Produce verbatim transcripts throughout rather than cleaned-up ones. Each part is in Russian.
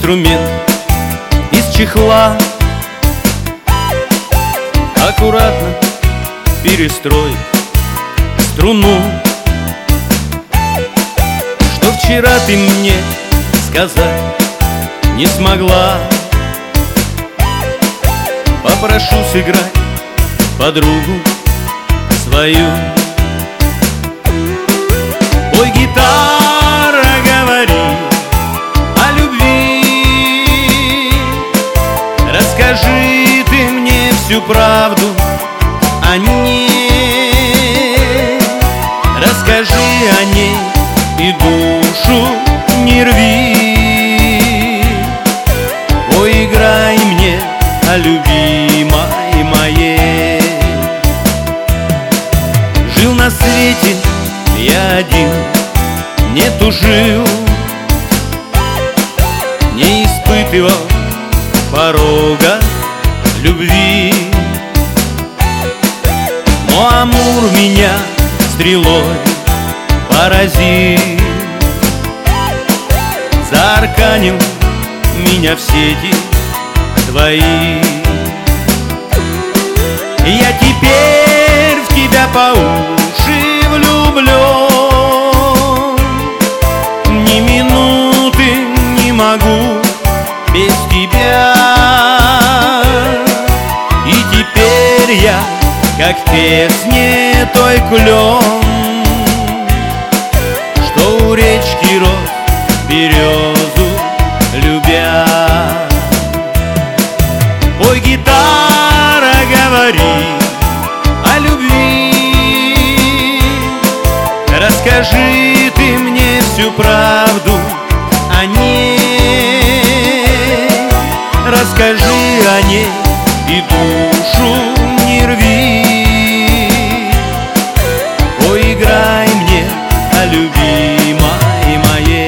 инструмент из чехла, аккуратно перестроив струну. Что вчера ты мне сказать не смогла, попрошу сыграть подругу свою. Ой, гитара, говори о любви, расскажи ты мне всю правду о ней, расскажи о ней и душу не рви. Ой, играй мне о любимой моей. Жил на свете я один, не тужил, не испытывал порога любви. Но Амур меня стрелой поразил, заарканил меня в сети твои. Я теперь в тебя по уши влюблен, ни минуты не могу без тебя. И теперь я, как в песне той клен, что у речки рос березу любя. Ой, гитара, говори о любви, расскажи ты мне всю правду о ней, расскажи о ней и душу не рви. Ой, играй мне о любимой моей.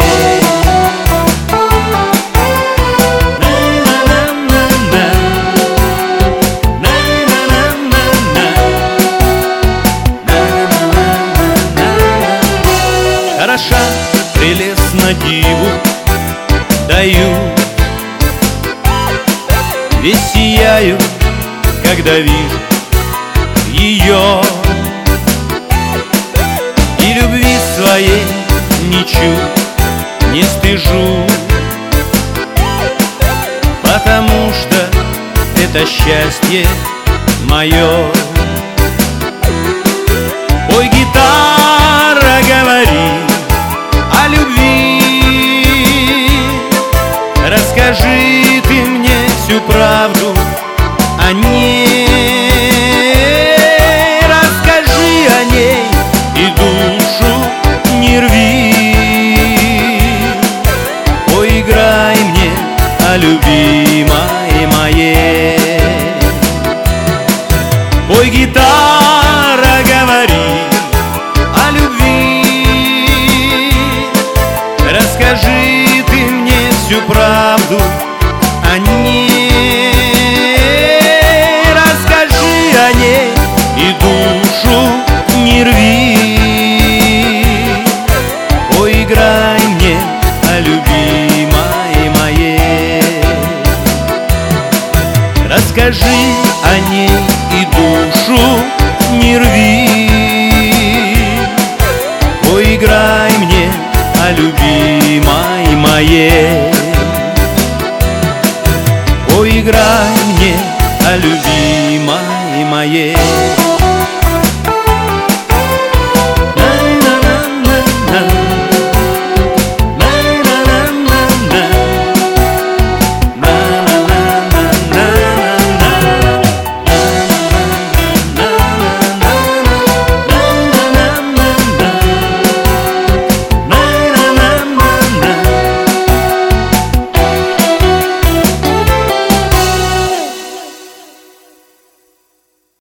Хороша, прелестна диву даю, весь сияю, когда вижу ее. И любви своей ничуть не стыжу, потому что это счастье мое. Ой, гитара, говори о любви, расскажи ты мне всю правду о ней, расскажи о ней и душу не рви. Ой, играй мне о любимой моей. Ой, гитара, говори о любви, расскажи ты мне всю правду о ней, расскажи о ней и душу не рви. Ой, играй мне о любимой моей, расскажи о ней и душу не рви. Ой, играй мне о любимой моей. Ой, играй мне о любимой моей.